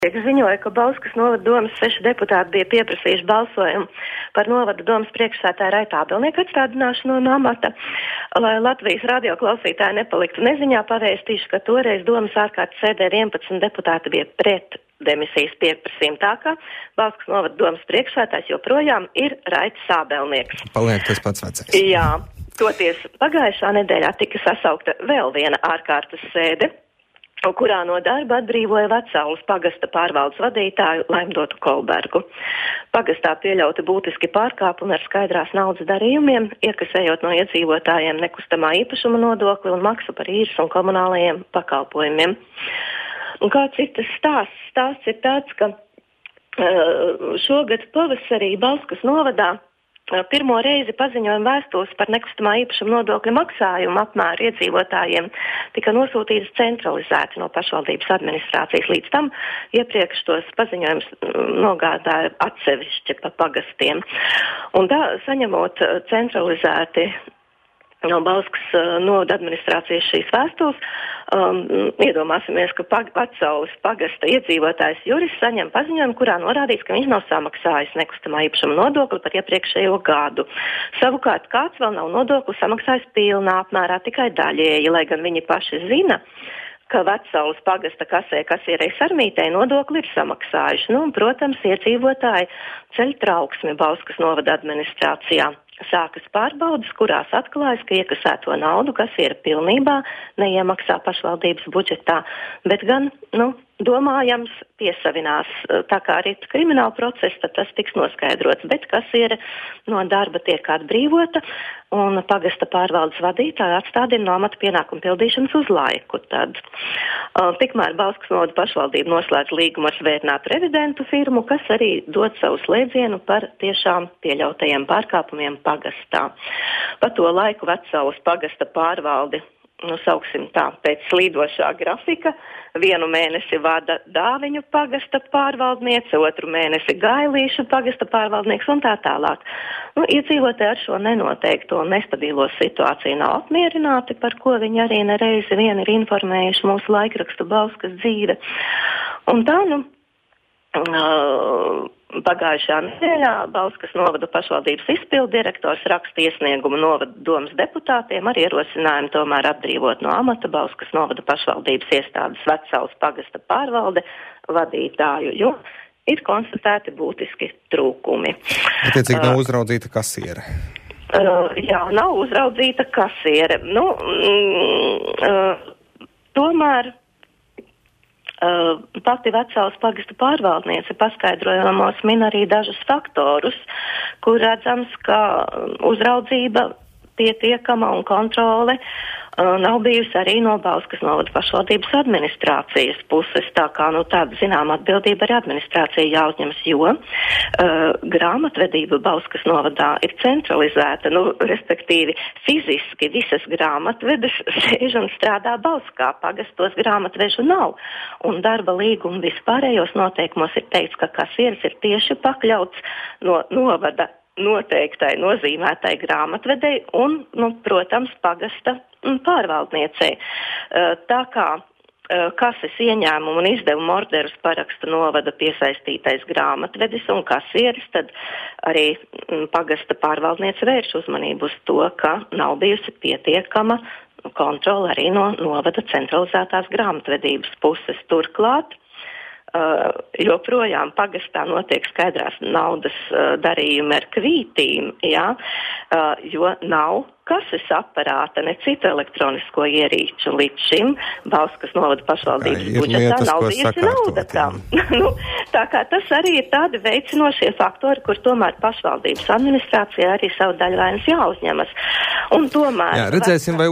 Ziņoja, ka Bauskas novada domas 6 deputāti bija pieprasījuši balsojumu par novada domas priekšsēdētāja Raita Ābelnieka atstādināšanu no amata. Lai Latvijas radio klausītāji nepaliktu neziņā, pavēstīšu, ka toreiz domas ārkārtas sēdē 11 deputāti bija pret demisijas pieprasījumu, tā kā Bauskas novada domas priekšsēdētājs joprojām ir Raits Ābelnieks. Paliek tas pats vecais. Jā, toties pagājušā nedēļā tika sasaukta vēl viena ārkārtas sēde, kurā no darba atbrīvoja Vecaules pagasta pārvaldes vadītāju Laimdotu Kolbergu. Pagastā pieļauti būtiski pārkāpumi ar skaidrās naudas darījumiem, iekasējot no iedzīvotājiem nekustamā īpašuma nodokli un maksu par īres un komunālajiem pakalpojumiem. Un kāds ir tas stāsts? Stāsts ir tāds, ka šogad pavasarī Bauskas novadā pirmo reizi paziņojuma vēstules par nekustamā īpašuma nodokļa maksājumu apmēru iedzīvotājiem tika nosūtītas centralizēti no pašvaldības administrācijas. Līdz tam iepriekš tos paziņojumus nogādāja atsevišķi pa pagastiem. Un tā, saņemot centralizēti no Bauskas novada administrācijas šīs vēstules, iedomāsimies, ka Vecaules pagasta iedzīvotājs Juris saņem paziņojumu, kurā norādīts, ka viņš nav samaksājis nekustamā īpašuma nodokli par iepriekšējo gadu. Savukārt kāds vēl nav nodokli samaksājis pilnā apmērā, tikai daļēji, lai gan viņi paši zina, ka Vecaules pagasta kasē kasierei Sarmītei nodokli ir samaksājuši. Nu, un, protams, iedzīvotāji ceļ trauksmi Bauskas novada administrācijā. Sākas pārbaudas, kurās atklājas, ka iekasēto naudu kasiere pilnībā neiemaksā pašvaldības budžetā, bet gan, domājams, piesavinās. Tā kā arī krimināla process, tad tas tiks noskaidrots, bet kasiere no darba tiek atbrīvota un pagasta pārvaldes vadītāja atstādina no amata pienākumu pildīšanas uz laiku. Tad tikmēr Bauskas novada pašvaldība noslēdz līgumu ar svētinātu revidentu firmu, kas arī dod savu slēdzienu par tiešām pieļautajiem pārkāpumiem pagastā. Pa to laiku Vecaules pagasta pārvaldi, sauksim tā, pēc slīdošā grafika, vienu mēnesi vada Dāviņu pagasta pārvaldniece, otru mēnesi Gailīšu pagasta pārvaldnieks un tā tālāk. Iedzīvotāji ar šo nenoteikto un nestabilo situāciju nav apmierināti, par ko viņi arī nereizi vien ir informējuši mūsu laikrakstu Bauskas dzīve. Un tā, pagājušā nedēļā Bauskas novada pašvaldības izpildu direktors raksta iesniegumu novada domas deputātiem ar ierosinājumu tomēr atbrīvot no amata Bauskas novada pašvaldības iestādes Vecaules pagasta pārvalde vadītāju, jo ir konstatēti būtiski trūkumi. Attiecīgi nav uzraudzīta kasiere. Jā, nav uzraudzīta kasiere. Tomēr pati Vecaules pagasta pārvaldniece paskaidrojumos min arī dažus faktorus, kur redzams, ka uzraudzība pietiekama un kontrole nav bijusi arī no Bauskas novada pašvaldības administrācijas puses, tā kā tāda zināma atbildība arī administrācija jāuzņemas, jo grāmatvedība Bauskas novadā ir centralizēta, respektīvi fiziski visas grāmatvedes sēž un strādā Bauskā, pagastos grāmatvežu nav, un darba līguma vispārējos noteikumos ir teikts, ka kasieris ir tieši pakļauts no novada noteiktai nozīmētai grāmatvedei un, protams, pagasta pārvaldniecei. Tā kā kases ieņēmumu un izdevumu orderus paraksta novada piesaistītais grāmatvedis un kasieris, tad arī pagasta pārvaldniece vērš uzmanību uz to, ka nav bijusi pietiekama kontrola arī no novada centralizētās grāmatvedības puses. Turklāt joprojām pagastā notiek skaidrās naudas darījumi ar kvītīm, jo nav kases aparāta, ne citu elektronisko ierīču. Līdz šim Bauskas novada pašvaldības budžetā nav bijusi nauda tam. Tā kā tas arī ir tādi veicinošie faktori, kur tomēr pašvaldības administrācijā arī savu daļvainas jāuzņemas. Un tomēr... Jā, redzēsim, vai